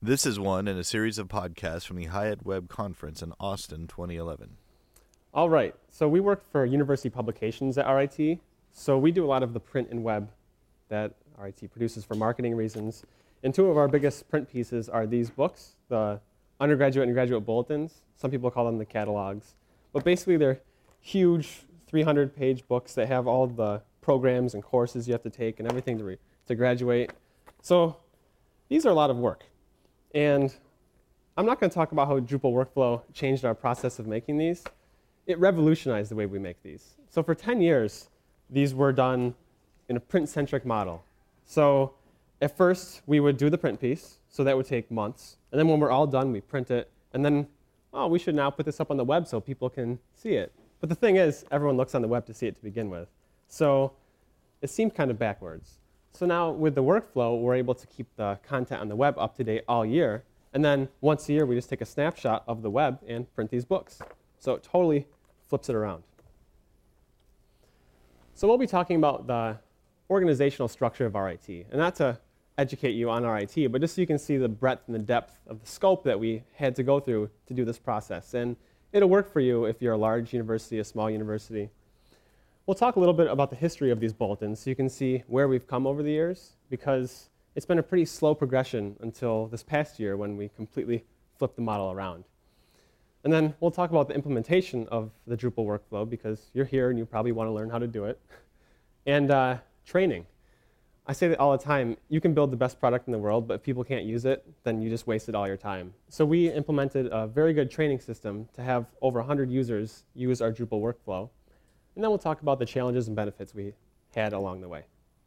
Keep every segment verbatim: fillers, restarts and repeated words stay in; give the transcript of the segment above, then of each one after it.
This is one in a series of podcasts from the Hyatt Web Conference in Austin twenty eleven. All right, so we work for University Publications at R I T. So we do a lot of the print and web that R I T produces for marketing reasons. And two of our biggest print pieces are these books, the undergraduate and graduate bulletins. Some people call them the catalogs. But basically they're huge three hundred page books that have all the programs and courses you have to take and everything to, re- to graduate. So these are a lot of work. And I'm not going to talk about how Drupal workflow changed our process of making these. It revolutionized the way we make these. So for ten years, these were done in a print-centric model. So at first, we would do the print piece, so that would take months. And then when we're all done, we print it. And then, oh, we should now put this up on the web so people can see it. But the thing is, everyone looks on the web to see it to begin with. So it seemed kind of backwards. So now with the workflow, we're able to keep the content on the web up to date all year. And then once a year, we just take a snapshot of the web and print these books. So it totally flips it around. So we'll be talking about the organizational structure of R I T. And not to educate you on R I T, but just so you can see the breadth and the depth of the scope that we had to go through to do this process. And it'll work for you if you're a large university, a small university. We'll talk a little bit about the history of these bulletins so you can see where we've come over the years, because it's been a pretty slow progression until this past year when we completely flipped the model around. And then we'll talk about the implementation of the Drupal workflow, because you're here and you probably want to learn how to do it. And uh, training. I say that all the time, you can build the best product in the world, but if people can't use it, then you just wasted all your time. So we implemented a very good training system to have over one hundred users use our Drupal workflow. And then we'll talk about the challenges and benefits we had along the way.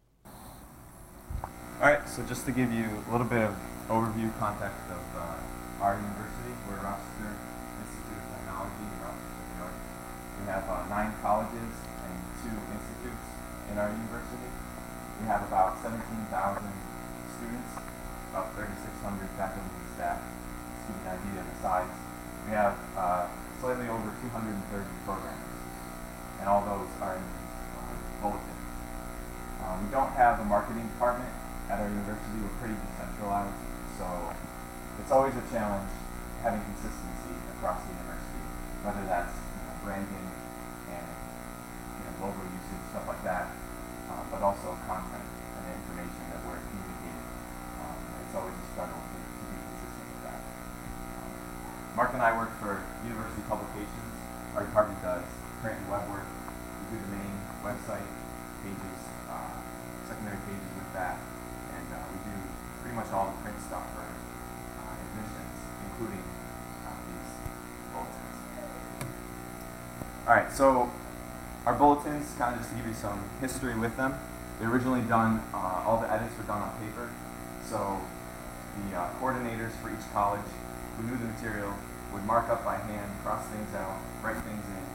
All right, so just to give you a little bit of overview context of uh, our university, we're Rochester Institute of Technology in Rochester, New York. We have uh, nine colleges and two institutes in our university. We have about seventeen thousand students, about thirty-six hundred faculty and staff. Just to give you an idea of the size. We have uh, slightly over two hundred thirty programs, and all those are in these uh, bulletins. Um, we don't have a marketing department at our university. We're pretty decentralized, so it's always a challenge having consistency across the university, whether that's you know, branding and you know, logo usage, stuff like that, uh, but also content and the information that we're communicating. Um, it's always a struggle to, to be consistent with that. Um, Mark and I work for University Publications. Our department does print and web work. We do the main website pages, uh, secondary pages with that, and uh, we do pretty much all the print stuff for uh, admissions, including uh, these bulletins. All right, so our bulletins, kind of just to give you some history with them, they're originally done, uh, all the edits were done on paper, so the uh, coordinators for each college who knew the material would mark up by hand, cross things out, write things in,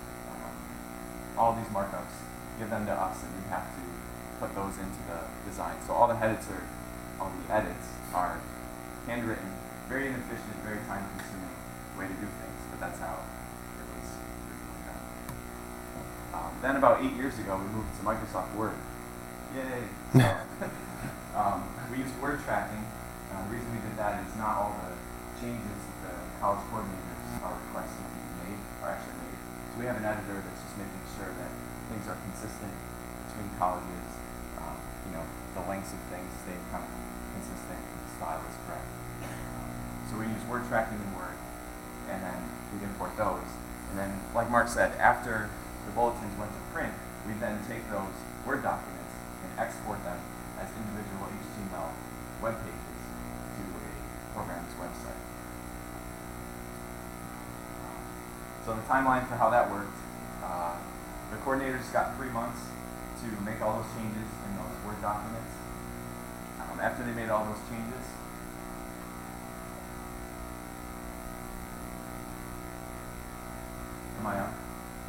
all these markups, give them to us, and we have to put those into the design. So all the edits are, all the edits are handwritten, very inefficient, very time-consuming way to do things, but that's how it was originally done. Um, then about eight years ago, we moved to Microsoft Word. Yay! So, um, we use word tracking. Uh, the reason we did that is not all the changes that the college coordinators are requesting to be made are actually made. So we have an editor that's just making sure that things are consistent between colleges. Um, you know, the lengths of things stay kind of consistent, and the style is correct. Um, so we use word tracking in Word, and then we import those. And then, like Mark said, after the bulletins went to print, we then take those Word documents and export them as individual H T M L web pages to a program's website. So the timeline for how that worked, uh, the coordinators got three months to make all those changes in those Word documents. Um, after they made all those changes, am I on?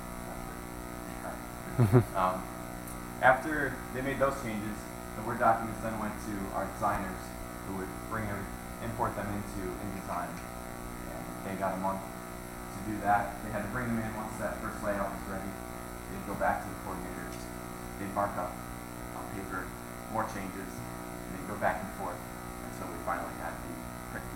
Right. um, after they made those changes, the Word documents then went to our designers, who would bring them, import them into InDesign, and they got a month to do that. They had to bring them in once that first layout was ready. They'd go back to the coordinators. They'd mark up on paper more changes, and they'd go back and forth until we finally had the print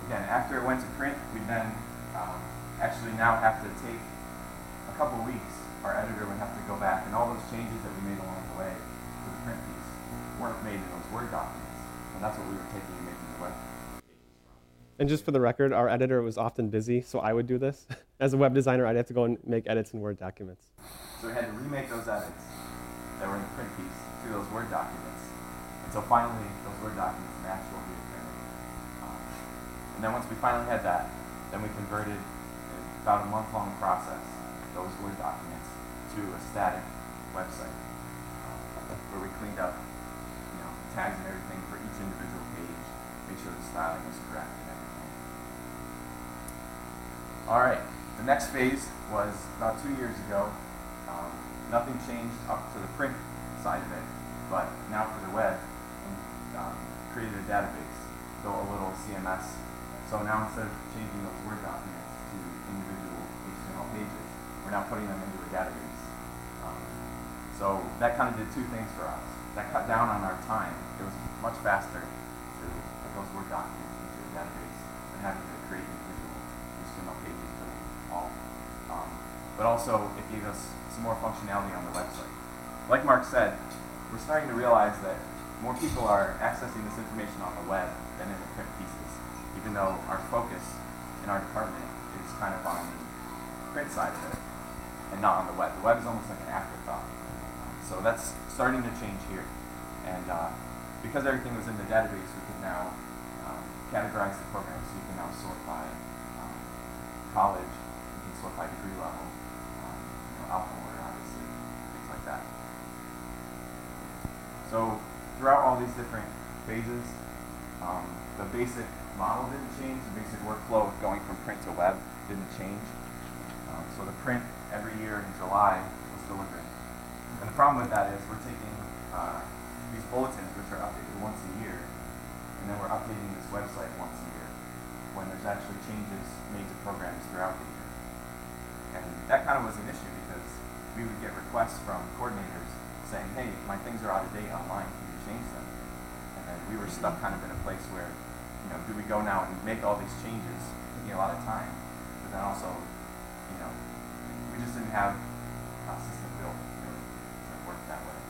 again, after it went to print, we then um, actually now have to take a couple weeks. Our editor would have to go back, and all those changes that we made along the way to the print piece weren't made in those Word documents, and that's what we were taking and making the web pages from. And just for the record, our editor was often busy, so I would do this. As a web designer, I'd have to go and make edits in Word documents. So we had to remake those edits that were in the print piece to those Word documents, until finally those Word documents matched what we had printed. Um, and then once we finally had that, then we converted, in about a month-long process, those Word documents to a static website um, where we cleaned up, you know, tags and everything for each individual page, make sure the styling was correct and everything. All right, the next phase was about two years ago. Um, nothing changed up to the print side of it, but now for the web, we um, created a database, built a little C M S. So now instead of changing those Word documents to individual H T M L pages, we're now putting them into a database. Um, so that kind of did two things for us. That cut down on our time. It was much faster to put those Word documents into a database than having to create individual H T M L pages for them all. Um, but also, it gave us some more functionality on the website. Like Mark said, we're starting to realize that more people are accessing this information on the web than in the print pieces, even though our focus in our department is kind of on the print side of it and not on the web. The web is almost like an afterthought. Um, so that's starting to change here. And uh, because everything was in the database, we can now um, categorize the program. So you can now sort by um, college, you can sort by degree level, um, you know, alpha order, obviously, things like that. So throughout all these different phases, um, the basic model didn't change. The basic workflow of going from print to web didn't change. Um, so the print every year in July was delivered. And the problem with that is we're taking uh, these bulletins, which are updated once a year, and then we're updating this website once a year when there's actually changes made to programs throughout the year. And that kind of was an issue because we would get requests from coordinators saying, hey, my things are out of date online, can you change them? And then we were stuck kind of in a place where, you know, do we go now and make all these changes, taking a lot of time, but then also, you know, we just didn't have a system built really that worked that way.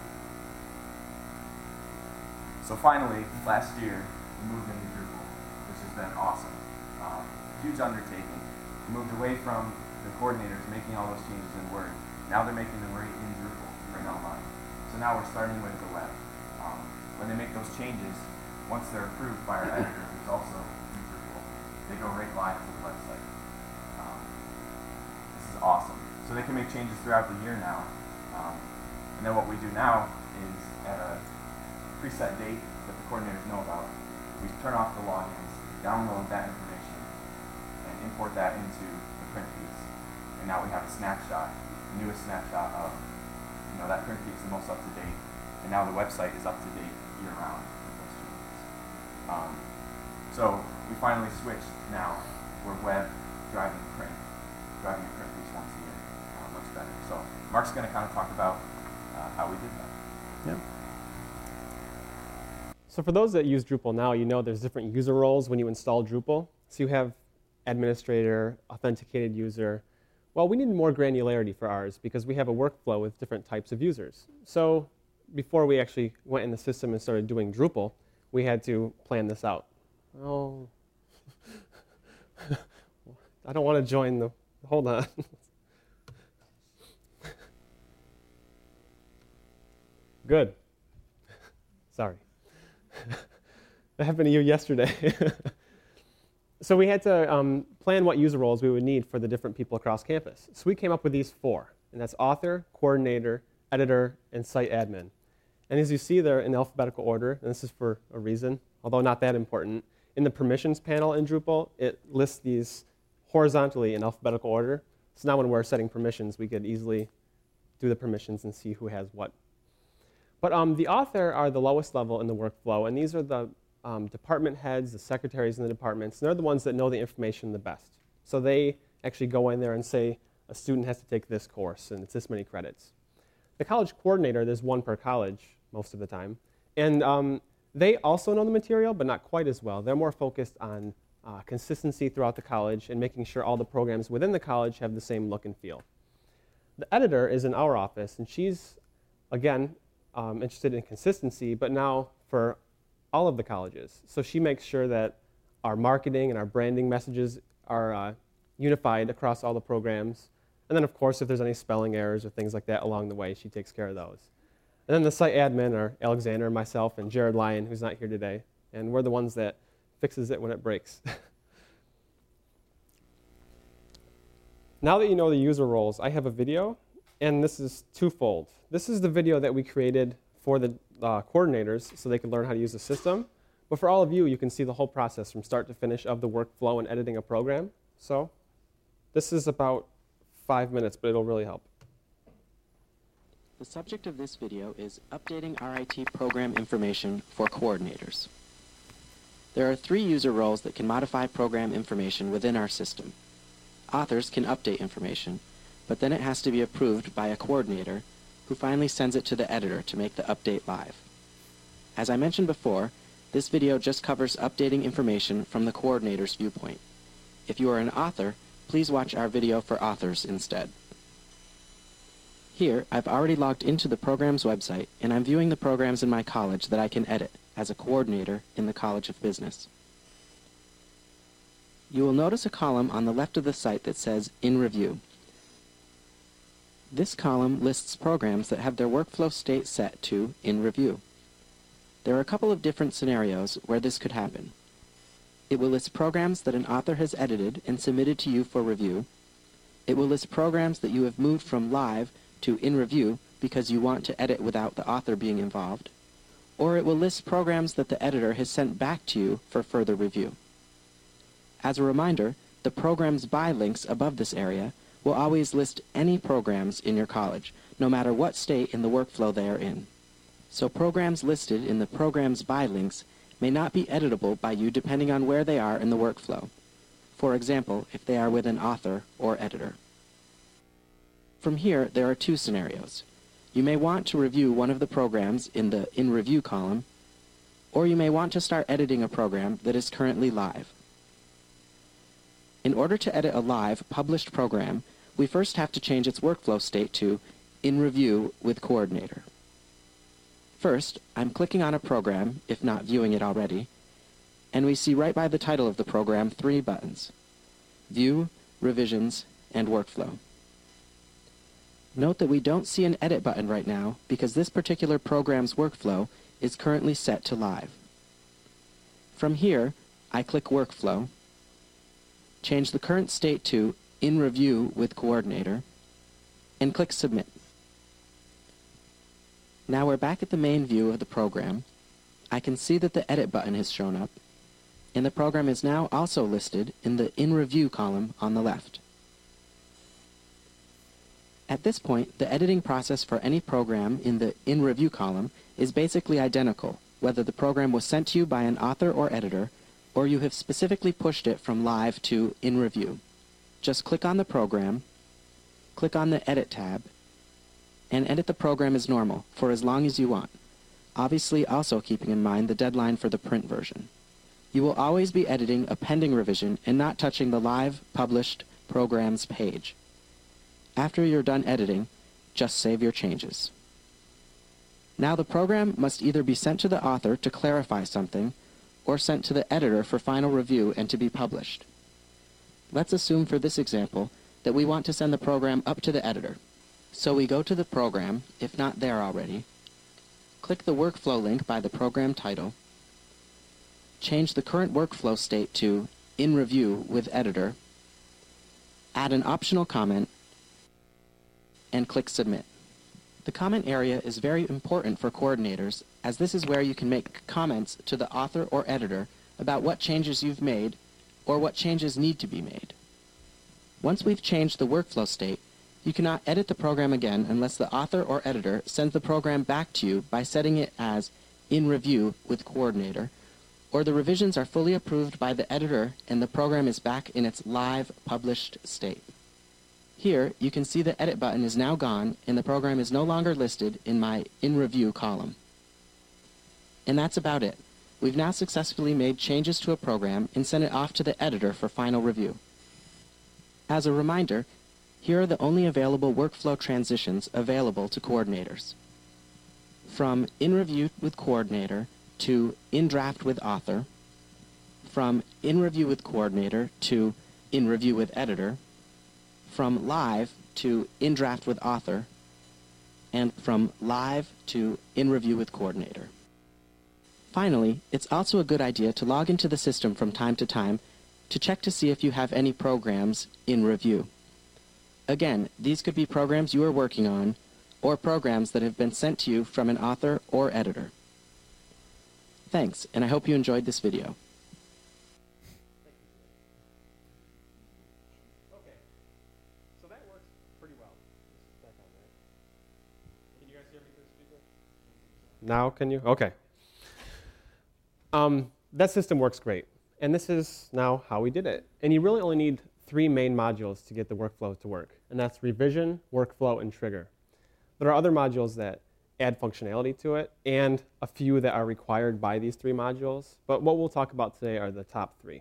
So finally, last year, we moved into Drupal, which has been awesome. Um, huge undertaking. We moved away from the coordinators making all those changes in Word. Now they're making them right in Drupal, right online. So now we're starting with the web. Um, when they make those changes, once they're approved by our editor, who's also in Drupal, they go right live to the website. Um, this is awesome. So they can make changes throughout the year now. Um, and then what we do now is at a preset date that the coordinators know about, we turn off the logins, download that information, and import that into the print piece. And now we have a snapshot, the newest snapshot of, you know, that print piece, the most up to date. And now the website is up to date year round with those changes. Um, so we finally switched now. We're web driving print, driving a print piece once a year, uh, much better. So Mark's going to kind of talk about uh, how we did that. Yeah. So for those that use Drupal now, you know there's different user roles when you install Drupal. So you have administrator, authenticated user. Well, we needed more granularity for ours because we have a workflow with different types of users. So before we actually went in the system and started doing Drupal, we had to plan this out. Oh, I don't want to join the, hold on. Good. Sorry. That happened to you yesterday. So we had to um, plan what user roles we would need for the different people across campus. So we came up with these four, and that's author, coordinator, editor, and site admin. And as you see, they're in alphabetical order, and this is for a reason, although not that important. In the permissions panel in Drupal, it lists these horizontally in alphabetical order. So now when we're setting permissions, we could easily do the permissions and see who has what. But um, the author are the lowest level in the workflow, and these are the um, department heads, the secretaries in the departments, and they're the ones that know the information the best. So they actually go in there and say, a student has to take this course, and it's this many credits. The college coordinator, there's one per college most of the time, and um, they also know the material, but not quite as well. They're more focused on uh, consistency throughout the college and making sure all the programs within the college have the same look and feel. The editor is in our office, and she's, again, um, interested in consistency, but now for all of the colleges. So she makes sure that our marketing and our branding messages are uh, unified across all the programs. And then, of course, if there's any spelling errors or things like that along the way, she takes care of those. And then the site admin are Alexander, myself, and Jared Lyon, who's not here today. And we're the ones that fixes it when it breaks. Now that you know the user roles, I have a video, and this is twofold. This is the video that we created for the uh, coordinators so they could learn how to use the system. But for all of you, you can see the whole process from start to finish of the workflow and editing a program. So this is about five minutes, but it'll really help. The subject of this video is updating R I T program information for coordinators. There are three user roles that can modify program information within our system. Authors can update information, but then it has to be approved by a coordinator who finally sends it to the editor to make the update live. As I mentioned before, this video just covers updating information from the coordinator's viewpoint. If you are an author, please watch our video for authors instead. Here, I've already logged into the program's website, and I'm viewing the programs in my college that I can edit as a coordinator in the College of Business. You will notice a column on the left of the site that says In Review. This column lists programs that have their workflow state set to In Review. There are a couple of different scenarios where this could happen. It will list programs that an author has edited and submitted to you for review. It will list programs that you have moved from live to In Review because you want to edit without the author being involved. Or it will list programs that the editor has sent back to you for further review. As a reminder, the Programs By links above this area will always list any programs in your college, no matter what state in the workflow they are in. So programs listed in the Programs By links may not be editable by you depending on where they are in the workflow. For example, if they are with an author or editor. From here, there are two scenarios. You may want to review one of the programs in the In Review column, or you may want to start editing a program that is currently live. In order to edit a live, published program, we first have to change its workflow state to In Review with Coordinator. First, I'm clicking on a program, if not viewing it already, and we see right by the title of the program three buttons: View, Revisions, and Workflow. Note that we don't see an Edit button right now because this particular program's workflow is currently set to live. From here, I click Workflow, change the current state to In Review with Coordinator, and click Submit. Now we're back at the main view of the program. I can see that the Edit button has shown up, and the program is now also listed in the In Review column on the left. At this point, the editing process for any program in the In Review column is basically identical, whether the program was sent to you by an author or editor, or you have specifically pushed it from live to In Review. Just click on the program, click on the Edit tab, and edit the program as normal for as long as you want, obviously also keeping in mind the deadline for the print version. You will always be editing a pending revision and not touching the live published programs page. After you're done editing, just save your changes. Now the program must either be sent to the author to clarify something or sent to the editor for final review and to be published. Let's assume for this example that we want to send the program up to the editor. So we go to the program, if not there already, click the workflow link by the program title, change the current workflow state to In Review with Editor, add an optional comment, and click Submit. The comment area is very important for coordinators, as this is where you can make comments to the author or editor about what changes you've made or what changes need to be made. Once we've changed the workflow state, you cannot edit the program again unless the author or editor sends the program back to you by setting it as In Review with Coordinator, or the revisions are fully approved by the editor and the program is back in its live published state. Here, you can see the Edit button is now gone and the program is no longer listed in my In Review column. And that's about it. we've now successfully made changes to a program and sent it off to the editor for final review. As a reminder, here are the only available workflow transitions available to coordinators. From In Review with Coordinator to In Draft with Author, from In Review with Coordinator to In Review with Editor, from Live to In Draft with Author, and from Live to In Review with Coordinator. Finally, it's also a good idea to log into the system from time to time to check to see if you have any programs in review. Again, these could be programs you are working on, or programs that have been sent to you from an author or editor. Thanks, and I hope you enjoyed this video. Okay, so that works pretty well. This is back on there. Can you guys hear me through the speaker? Now can you? Okay. Um, that system works great, and this is now how we did it. And you really only need three main modules to get the workflow to work, and that's revision, workflow, and trigger. There are other modules that add functionality to it, and a few that are required by these three modules, but what we'll talk about today are the top three.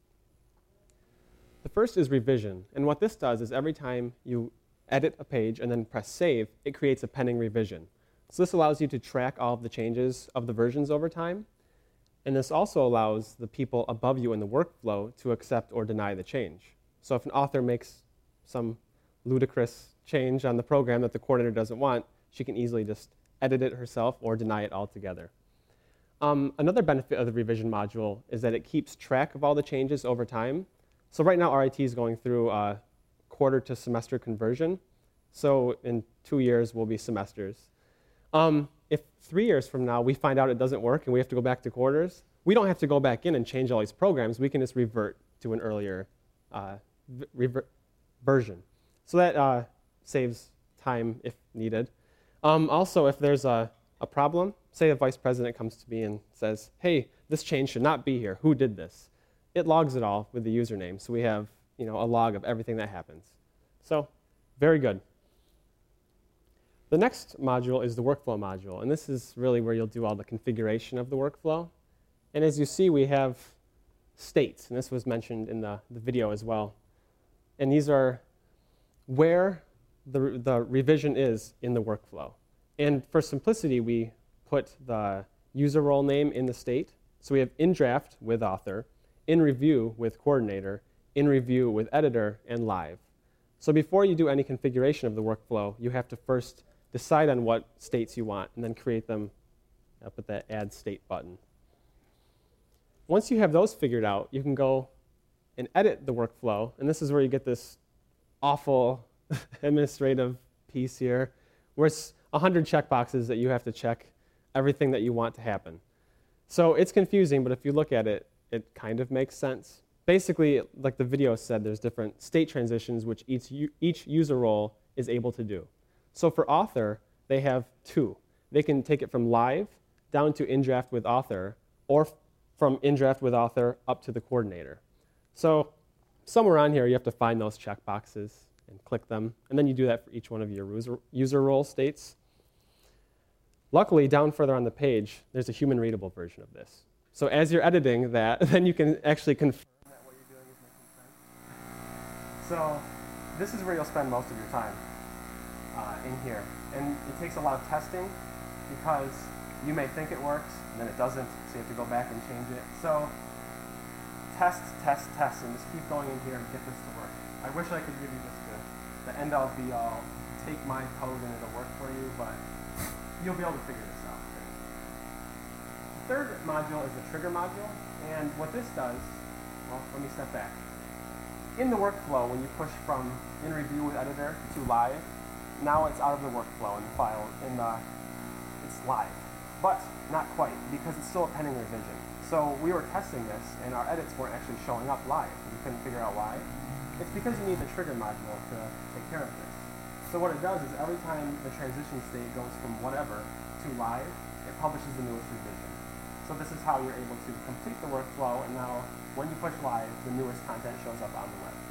The first is revision, and what this does is every time you edit a page and then press save, it creates a pending revision. So this allows you to track all of the changes of the versions over time, and this also allows the people above you in the workflow to accept or deny the change. So if an author makes some ludicrous change on the program that the coordinator doesn't want, she can easily just edit it herself or deny it altogether. Um, another benefit of the revision module is that it keeps track of all the changes over time. So right now R I T is going through a quarter to semester conversion. So in two years will be semesters. Um, if three years from now we find out it doesn't work and we have to go back to quarters, we don't have to go back in and change all these programs. We can just revert to an earlier uh, revert version. So that uh, saves time if needed. Um, also, if there's a, a problem, say a vice president comes to me and says, hey, this change should not be here. Who did this? It logs it all with the username. So we have you know, a log of everything that happens. So very good. The next module is the workflow module. And this is really where you'll do all the configuration of the workflow. And as you see, we have states. And this was mentioned in the, the video as well. And these are where the, the revision is in the workflow. And for simplicity, we put the user role name in the state. So we have in draft with author, in review with coordinator, in review with editor, and live. So before you do any configuration of the workflow, you have to first decide on what states you want and then create them up at that add state button. Once you have those figured out, you can go and edit the workflow. And this is where you get this awful administrative piece here, where it's one hundred checkboxes that you have to check everything that you want to happen. So it's confusing, but if you look at it, it kind of makes sense. Basically, like the video said, there's different state transitions which each, each user role is able to do. So for author, they have two. They can take it from live down to in draft with author, or from in draft with author up to the coordinator. So somewhere on here, you have to find those checkboxes and click them, and then you do that for each one of your user, user role states. Luckily, down further on the page, there's a human-readable version of this. So as you're editing that, then you can actually confirm that what you're doing is making sense. So this is where you'll spend most of your time uh, in here. And it takes a lot of testing because you may think it works, and then it doesn't, so you have to go back and change it. So test, test, test, and just keep going in here and get this to work. I wish I could give you just the, the end-all be-all, take my code and it'll work for you, but you'll be able to figure this out. The third module is the trigger module, and what this does, well, let me step back. In the workflow, when you push from in review with editor to live, now it's out of the workflow in the file, in the, it's live. But not quite, because it's still a pending revision. So we were testing this, and our edits weren't actually showing up live. We couldn't figure out why. It's because you need the trigger module to take care of this. So what it does is every time the transition state goes from whatever to live, it publishes the newest revision. So this is how you're able to complete the workflow, and now when you push live, the newest content shows up on the web.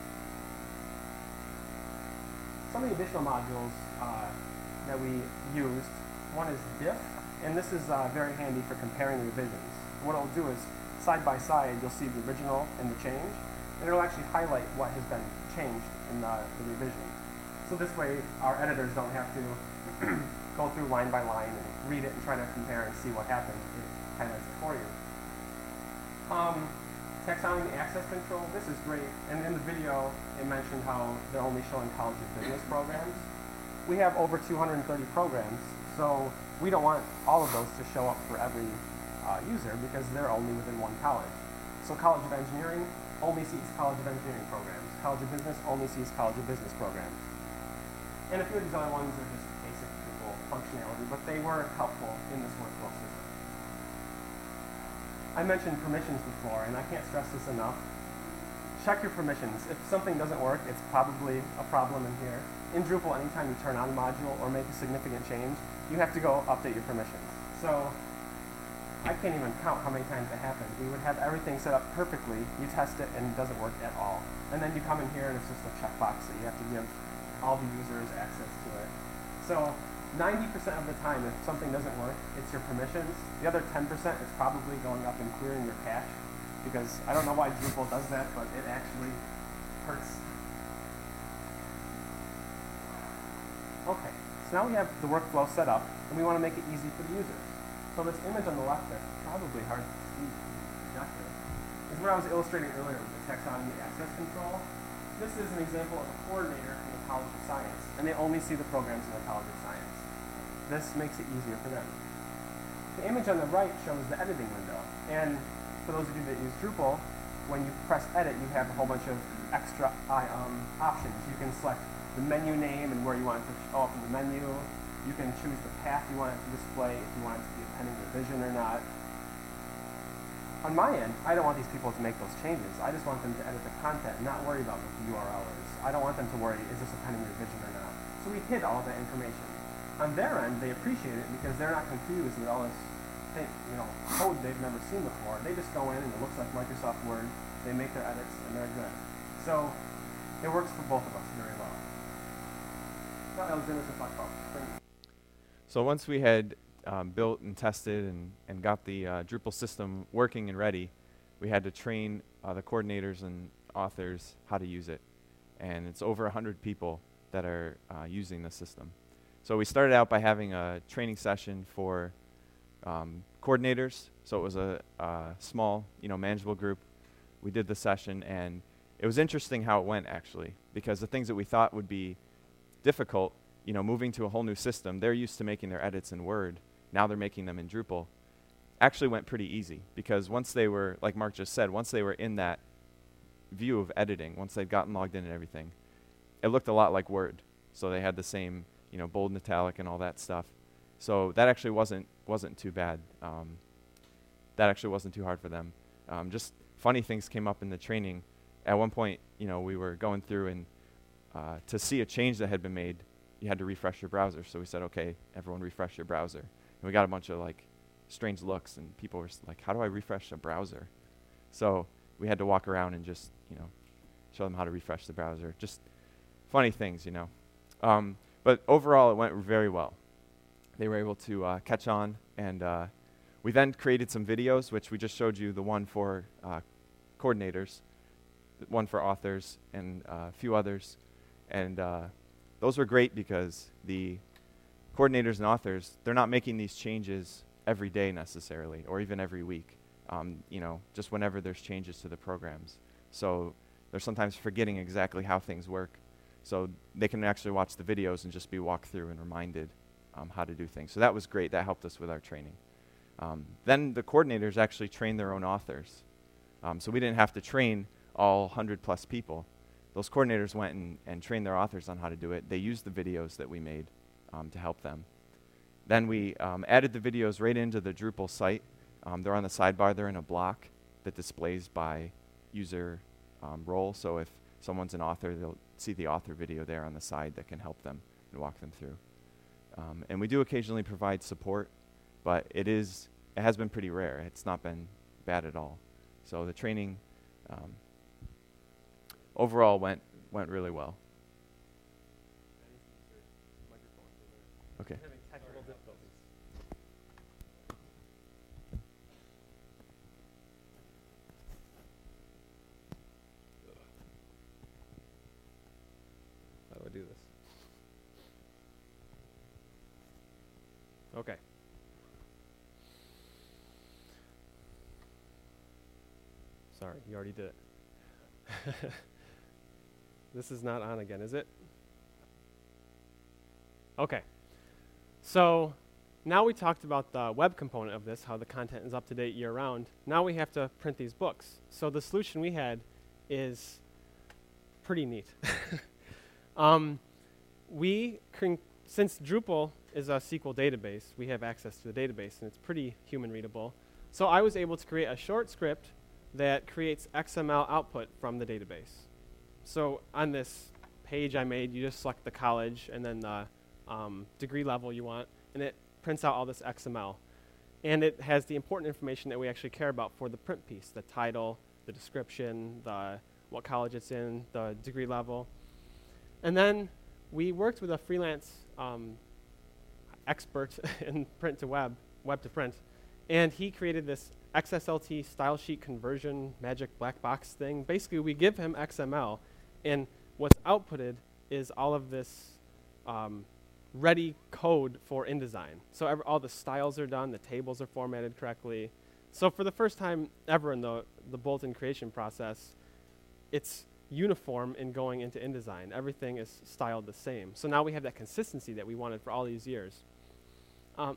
Some of the additional modules uh, that we used, one is diff, and this is uh, very handy for comparing revisions. What it'll do is, side by side, you'll see the original and the change, and it'll actually highlight what has been changed in the, the revision. So this way, our editors don't have to go through line by line and read it and try to compare and see what happened. It highlights it for you. Um, taxonomy access control, this is great. And in the video, it mentioned how they're only showing college and business programs. We have over two hundred thirty programs, so we don't want all of those to show up for every uh, user because they're only within one college. So College of Engineering only sees College of Engineering programs. College of Business only sees College of Business programs. And a few of these other ones are just basic Drupal functionality, but they were helpful in this workflow system. I mentioned permissions before, and I can't stress this enough. Check your permissions. If something doesn't work, it's probably a problem in here. In Drupal, anytime you turn on a module or make a significant change, you have to go update your permissions. So I can't even count how many times it happened. We would have everything set up perfectly, you test it, and it doesn't work at all. And then you come in here and it's just a checkbox that you have to give all the users access to it. So ninety percent of the time, if something doesn't work, it's your permissions. The other ten percent is probably going up and clearing your cache, because I don't know why Drupal does that, but it actually hurts. Okay, so now we have the workflow set up, and we want to make it easy for the users. So this image on the left there, probably hard to see from the projector, is what I was illustrating earlier with the taxonomy access control. This is an example of a coordinator from the College of Science, and they only see the programs in the College of Science. This makes it easier for them. The image on the right shows the editing window, and for those of you that use Drupal, when you press edit, you have a whole bunch of extra um, options. You can select the menu name and where you want it to show up in the menu. You can choose the path you want it to display, if you want it to be a pending revision or not. On my end, I don't want these people to make those changes. I just want them to edit the content and not worry about what the U R L is. I don't want them to worry, is this a pending revision or not? So we hid all of that information. On their end, they appreciate it because they're not confused with all this thing, you know, code they've never seen before. They just go in and it looks like Microsoft Word. They make their edits and they're good. So it works for both of us very well. Now Alexander should talk about spring. So once we had um, built and tested and, and got the uh, Drupal system working and ready, we had to train uh, the coordinators and authors how to use it. And it's over one hundred people that are uh, using the system. So we started out by having a training session for um, coordinators. So it was a uh, small, you know, manageable group. We did the session, and it was interesting how it went, actually, because the things that we thought would be difficult, you know, moving to a whole new system, they're used to making their edits in Word. Now they're making them in Drupal. Actually went pretty easy, because once they were, like Mark just said, once they were in that view of editing, once they'd gotten logged in and everything, it looked a lot like Word. So they had the same, you know, bold and italic and all that stuff. So that actually wasn't wasn't too bad. Um, that actually wasn't too hard for them. Um, just funny things came up in the training. At one point, you know, we were going through, and uh, to see a change that had been made, you had to refresh your browser. So we said, okay, everyone refresh your browser. And we got a bunch of like strange looks, and people were s- like, how do I refresh a browser? So we had to walk around and just, you know, show them how to refresh the browser. Just funny things, you know. Um, but overall, it went very well. They were able to uh, catch on, and uh, we then created some videos, which we just showed you, the one for uh, coordinators, th- one for authors, and uh, a few others. And uh, those were great because the coordinators and authors, they're not making these changes every day necessarily, or even every week, um, you know, just whenever there's changes to the programs. So they're sometimes forgetting exactly how things work. So they can actually watch the videos and just be walked through and reminded um, how to do things. So that was great. That helped us with our training. Um, then the coordinators actually trained their own authors. Um, so we didn't have to train all one hundred plus people. Those coordinators went and, and trained their authors on how to do it. They used the videos that we made um, to help them. Then we um, added the videos right into the Drupal site. Um, they're on the sidebar. They're in a block that displays by user um, role. So if someone's an author, they'll see the author video there on the side that can help them and walk them through. Um, and we do occasionally provide support, but it is it has been pretty rare. It's not been bad at all. So the training um, overall went went really well. Okay. Okay. Sorry, you already did it. This is not on again, is it? Okay. So now we talked about the web component of this, how the content is up to date year round. Now we have to print these books. So the solution we had is pretty neat. um, we, can, since Drupal is a S Q L database, we have access to the database, and it's pretty human readable. So I was able to create a short script that creates X M L output from the database. So on this page I made, you just select the college and then the um, degree level you want, and it prints out all this X M L. And it has the important information that we actually care about for the print piece, the title, the description, the what college it's in, the degree level. And then we worked with a freelance um, expert in print to web, web to print, and he created this X S L T style sheet conversion magic black box thing. Basically, we give him X M L, and what's outputted is all of this um, ready code for InDesign. So ev all the styles are done, the tables are formatted correctly. So for the first time ever in the, the bulletin creation process, it's uniform in going into InDesign. Everything is styled the same. So now we have that consistency that we wanted for all these years. Um,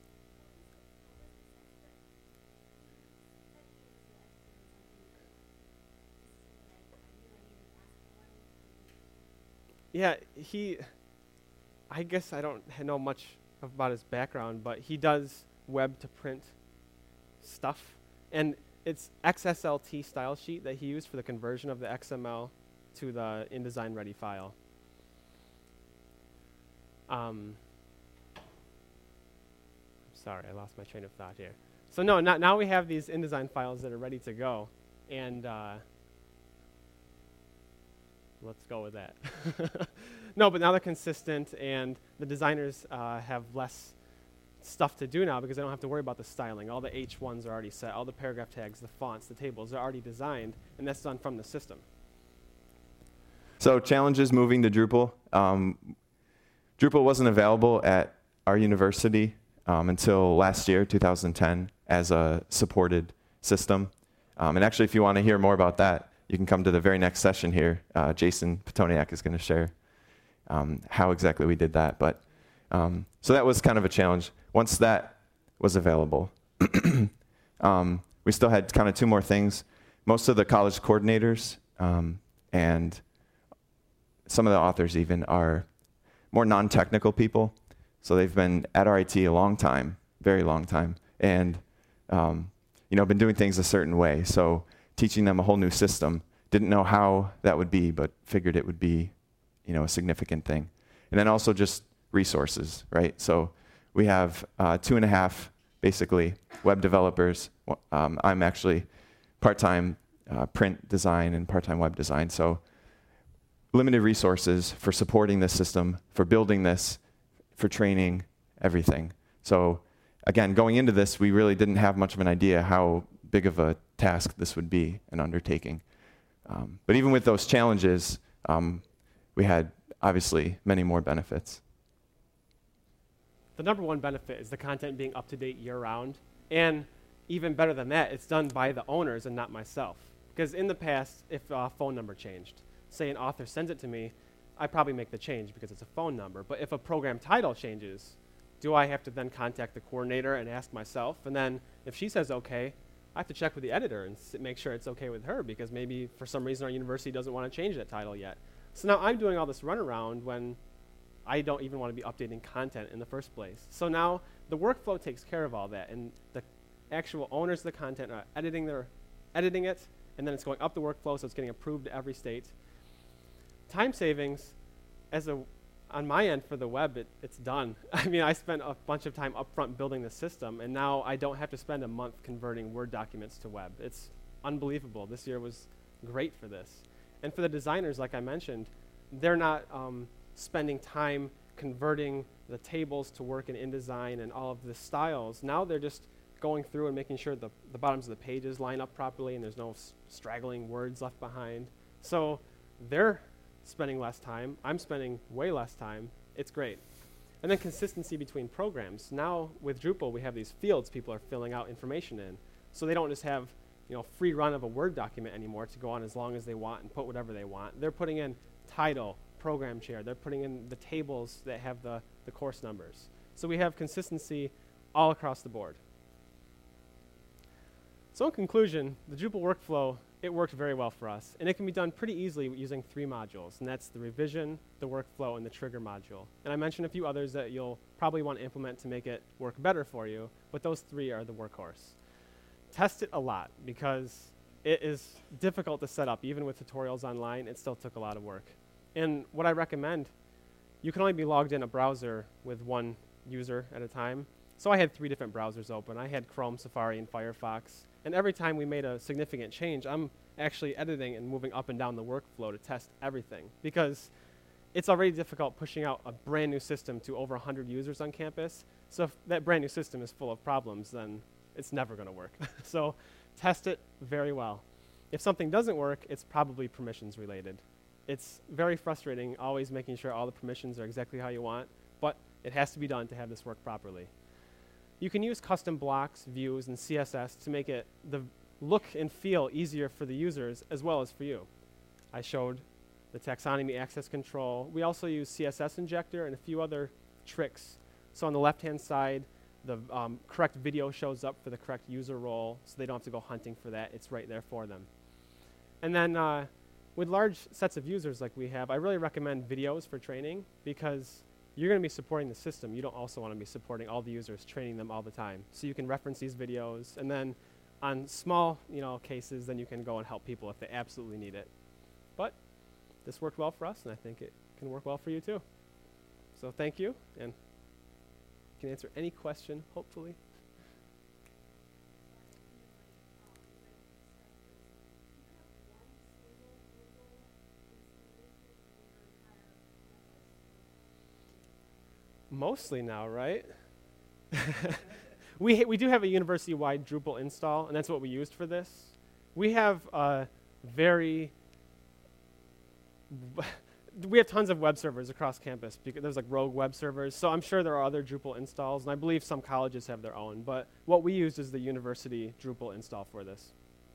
Yeah, he, I guess I don't know much about his background, but he does web to print stuff. And it's X S L T style sheet that he used for the conversion of the X M L to the InDesign ready file. Um, sorry, I lost my train of thought here. So no, not, now we have these InDesign files that are ready to go. And uh, let's go with that. No, but now they're consistent, and the designers uh, have less stuff to do now because they don't have to worry about the styling. All the H ones are already set. All the paragraph tags, the fonts, the tables are already designed, and that's done from the system. So challenges moving to Drupal. Um, Drupal wasn't available at our university um, until last year, two thousand ten, as a supported system. Um, and actually, if you want to hear more about that, you can come to the very next session here. Uh, Jason Petoniak is going to share um, how exactly we did that. But um, so that was kind of a challenge. Once that was available, um, we still had kind of two more things. Most of the college coordinators um, and some of the authors even are more non-technical people. So they've been at R I T a long time, very long time, and um, you know, been doing things a certain way. So teaching them a whole new system, didn't know how that would be, but figured it would be, you know, a significant thing. And then also just resources, right? So we have uh, two and a half, basically, web developers. Um, I'm actually part-time uh, print design and part-time web design. So limited resources for supporting this system, for building this, for training, everything. So again, going into this, we really didn't have much of an idea how big of a task this would be, an undertaking. Um, but even with those challenges, um, we had obviously many more benefits. The number one benefit is the content being up to date year round. And even better than that, it's done by the owners and not myself. Because in the past, if a phone number changed, say an author sends it to me, I probably make the change because it's a phone number. But if a program title changes, do I have to then contact the coordinator and ask myself? And then if she says okay, I have to check with the editor and s make sure it's okay with her, because maybe for some reason our university doesn't want to change that title yet. So now I'm doing all this runaround when I don't even want to be updating content in the first place. So now the workflow takes care of all that, and the actual owners of the content are editing, their, editing it, and then it's going up the workflow, so it's getting approved to every state. Time savings, as a on my end for the web, it, it's done. I mean, I spent a bunch of time upfront building the system, and now I don't have to spend a month converting Word documents to web. It's unbelievable. This year was great for this. And for the designers, like I mentioned, they're not um, spending time converting the tables to work in InDesign and all of the styles. Now they're just going through and making sure the, the bottoms of the pages line up properly and there's no s straggling words left behind. So they're spending less time. I'm spending way less time. It's great. And then consistency between programs. Now with Drupal, we have these fields people are filling out information in. So they don't just have, you know, free run of a Word document anymore to go on as long as they want and put whatever they want. They're putting in title, program chair. They're putting in the tables that have the, the course numbers. So we have consistency all across the board. So in conclusion, the Drupal workflow, it worked very well for us. And it can be done pretty easily using three modules. And that's the revision, the workflow, and the trigger module. And I mentioned a few others that you'll probably want to implement to make it work better for you. But those three are the workhorse. Test it a lot because it is difficult to set up. Even with tutorials online, it still took a lot of work. And what I recommend, you can only be logged in a browser with one user at a time. So I had three different browsers open. I had Chrome, Safari, and Firefox. And every time we made a significant change, I'm actually editing and moving up and down the workflow to test everything. Because it's already difficult pushing out a brand new system to over one hundred users on campus. So if that brand new system is full of problems, then it's never going to work. So test it very well. If something doesn't work, it's probably permissions related. It's very frustrating always making sure all the permissions are exactly how you want, but it has to be done to have this work properly. You can use custom blocks, views, and C S S to make it the look and feel easier for the users as well as for you. I showed the taxonomy access control. We also use C S S injector and a few other tricks. So on the left-hand side, the um, correct video shows up for the correct user role, so they don't have to go hunting for that. It's right there for them. And then uh, with large sets of users like we have, I really recommend videos for training because you're going to be supporting the system. You don't also want to be supporting all the users, training them all the time. So you can reference these videos, and then on small, you know, cases, then you can go and help people if they absolutely need it. But this worked well for us, and I think it can work well for you too. So thank you, and can answer any question, hopefully. Mostly now, right? we, ha we do have a university-wide Drupal install, and that's what we used for this. We have a very, we have tons of web servers across campus. Because there's like rogue web servers, so I'm sure there are other Drupal installs, and I believe some colleges have their own, but what we used is the university Drupal install for this.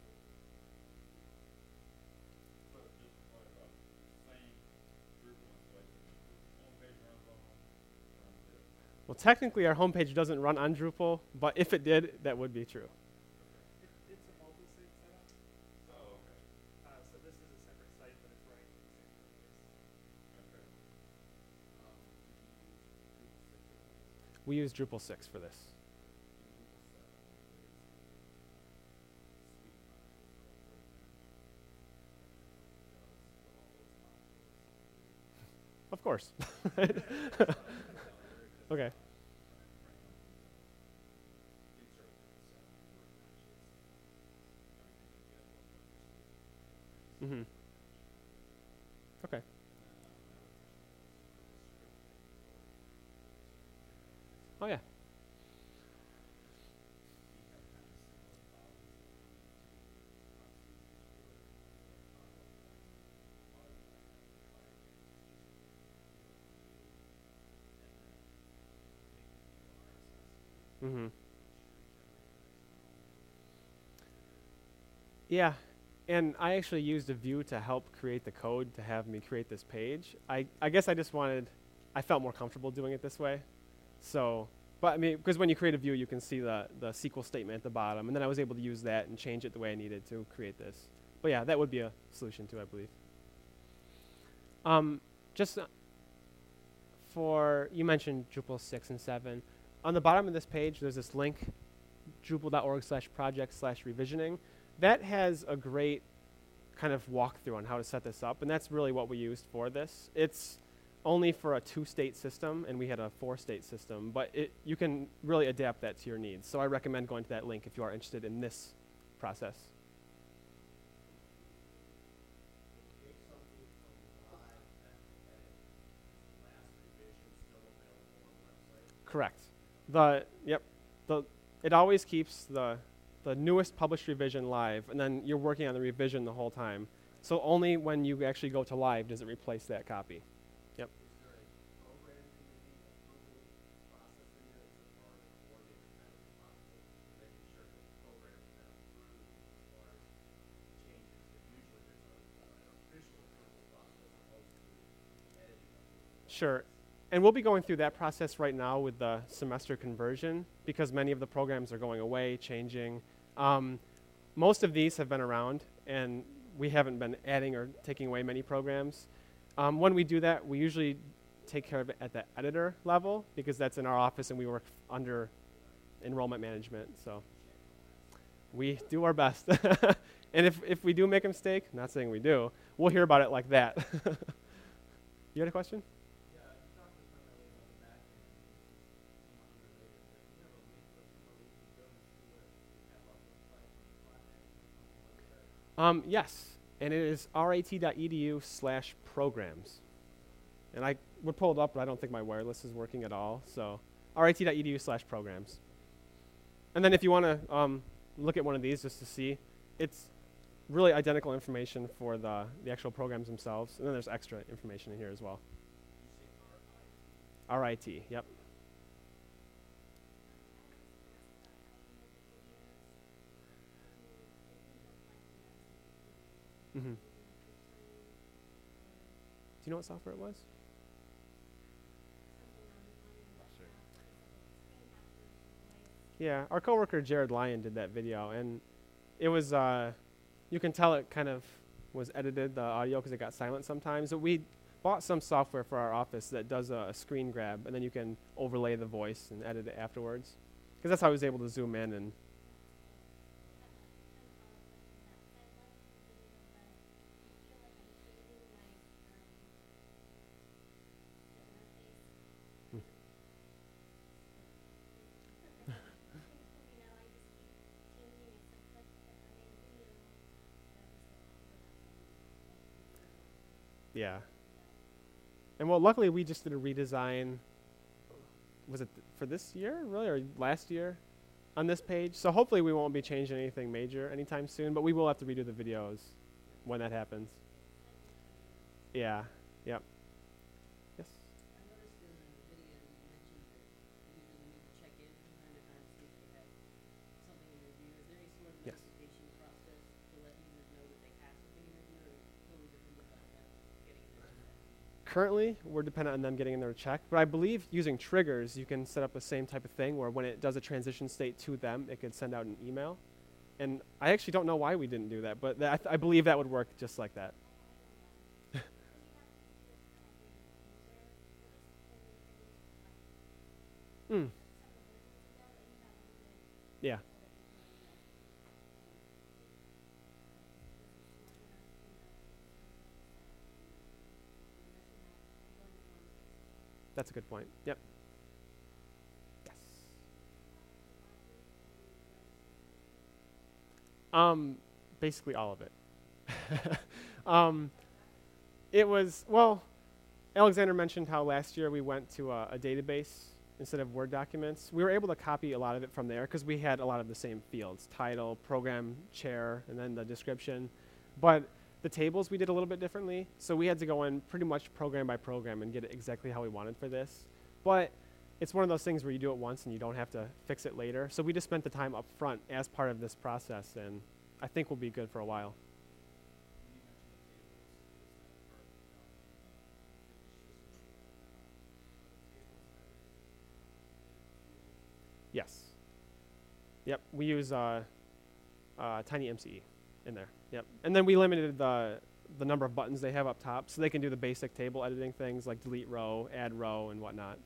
Well, technically, our homepage doesn't run on Drupal, but if it did, that would be true. It, it's a multi-sig setup. Oh, okay. Uh, so this is a separate site, but it's running in the same place. Okay. Um, We use Drupal six for this. Of course. Okay. Mm-hmm. Okay. Oh, yeah. Mm-hmm. Yeah, and I actually used a Vue to help create the code to have me create this page. I, I guess I just wanted, I felt more comfortable doing it this way. So, but I mean, because when you create a Vue, you can see the, the S Q L statement at the bottom, and then I was able to use that and change it the way I needed to create this. But yeah, that would be a solution too, I believe. Um, just uh, for, you mentioned Drupal six and seven. On the bottom of this page, there's this link, drupal.org slash project slash revisioning. That has a great kind of walkthrough on how to set this up, and that's really what we used for this. It's only for a two-state system, and we had a four-state system, but it, you can really adapt that to your needs. So I recommend going to that link if you are interested in this process. Correct. The yep, the it always keeps the the newest published revision live, and then you're working on the revision the whole time. So only when you actually go to live does it replace that copy. Yep. Sure. And we'll be going through that process right now with the semester conversion because many of the programs are going away, changing. Um, most of these have been around, and we haven't been adding or taking away many programs. Um, when we do that, we usually take care of it at the editor level because that's in our office and we work f- under enrollment management. So we do our best. And if, if we do make a mistake, not saying we do, we'll hear about it like that. You had a question? Um, yes, and it is rit.edu slash programs. And I would pull it up, but I don't think my wireless is working at all. So rit.edu slash programs. And then if you want to um, look at one of these just to see, it's really identical information for the, the actual programs themselves. And then there's extra information in here as well. R I T, yep. Mm-hmm. Do you know what software it was? Yeah, our coworker Jared Lyon did that video, and it was, uh, you can tell it kind of was edited, the audio, because it got silent sometimes. So we bought some software for our office that does a, a screen grab, and then you can overlay the voice and edit it afterwards. Because that's how I was able to zoom in and yeah. And well, luckily we just did a redesign. Was it th- for this year, really, or last year on this page? So hopefully we won't be changing anything major anytime soon, but we will have to redo the videos when that happens. Yeah, yep. Yes? I noticed in the video you mentioned that usually we need to check in from time to time to see if they have something in review. Is there any sort of Yes. notification process to let users know that they have something in review, or totally dependent on them getting in there? Currently, we're dependent on them getting in there to check, but I believe using triggers, you can set up the same type of thing where when it does a transition state to them, it could send out an email. And I actually don't know why we didn't do that, but th- I, th- I believe that would work just like that. Mm. Yeah. That's a good point. Yep. Yes. Um, basically all of it. um, it was, well, Alexander mentioned how last year we went to a, a database instead of Word documents. We were able to copy a lot of it from there because we had a lot of the same fields, title, program, chair, and then the description. But the tables we did a little bit differently, so we had to go in pretty much program by program and get it exactly how we wanted for this. But it's one of those things where you do it once and you don't have to fix it later. So we just spent the time up front as part of this process, and I think we'll be good for a while. Yes. Yep, we use uh, uh, Tiny M C E in there. Yep, and then we limited the the number of buttons they have up top, so they can do the basic table editing things like delete row, add row, and whatnot.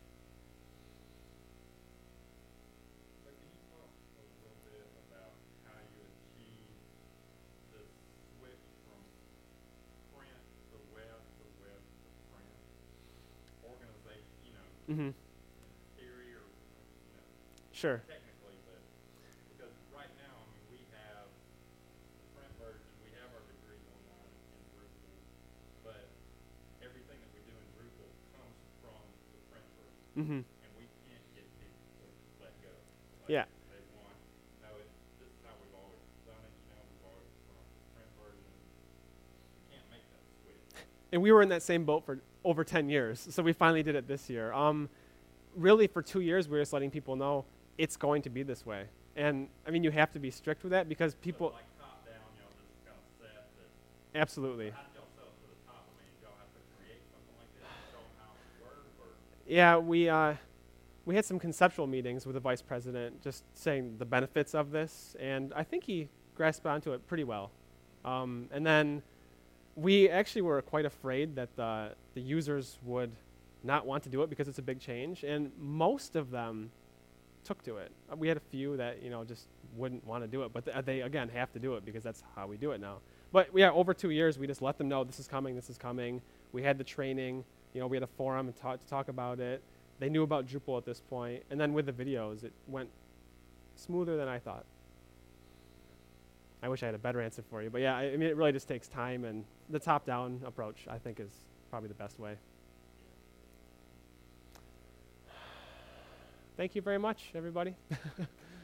But can you talk a little bit about how you achieve the switch from print to web to web to print organization, you know, Mm-hmm. theory or, you know, Sure. technically, but because right now, I mean, we have the print version, we have our degrees online in Drupal, but everything that we do in Drupal comes from the print version, Mm-hmm. and we can't get people to let go. Like, Yeah. they want, no, it, this is how we've always done it, you know, we've always gone with the print version. We can't make that switch. And we were in that same boat for over ten years, so we finally did it this year. Um, really, for two years, we were just letting people know it's going to be this way. And, I mean, you have to be strict with that because people... So like top down, y'all just kind of set that. Absolutely. How did y'all sell it to the top? I mean, y'all have to create something like this, show them how it works. Yeah, we uh, we had some conceptual meetings with the vice president, just saying the benefits of this, and I think he grasped onto it pretty well. Um, and then we actually were quite afraid that the the users would not want to do it because it's a big change, and most of them took to it. Uh, we had a few that, you know, just wouldn't want to do it, but th- they again have to do it because that's how we do it now. But yeah, over two years, we just let them know this is coming, this is coming. We had the training, you know, we had a forum and talk, to talk about it. They knew about Drupal at this point, and then with the videos, it went smoother than I thought. I wish I had a better answer for you, but yeah, I, I mean, it really just takes time, and the top-down approach, I think, is probably the best way. Thank you very much, everybody.